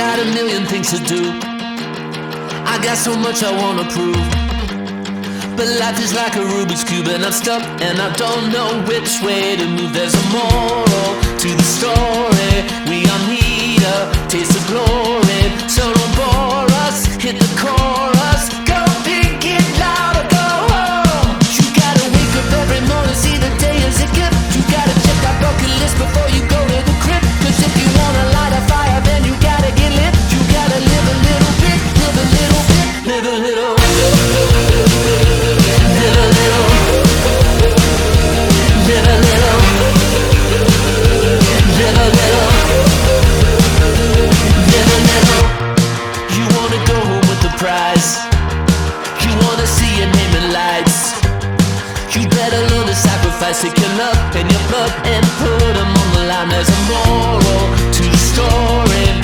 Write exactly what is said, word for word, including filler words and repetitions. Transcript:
got a million things to do. I got so much I wanna prove. But life is like a Rubik's Cube and I'm stuck and I don't know which way to move. There's a moral to the story. We all need a taste of glory. So don't bore us, hit the chorus. Go big, get loud or go home. You gotta wake up every morning, see the day as a gift. You gotta check that bucket list before you go to the crib. Cause if you wanna light a fire, then you gotta get lit. You gotta live a little bit, live a little bit, live a little. Live a little, live a little, live a little, live a little. You wanna go home with the prize. You wanna see your name in lights. You better learn to sacrifice, take your love and your blood and put them on the line. There's a moral to the story.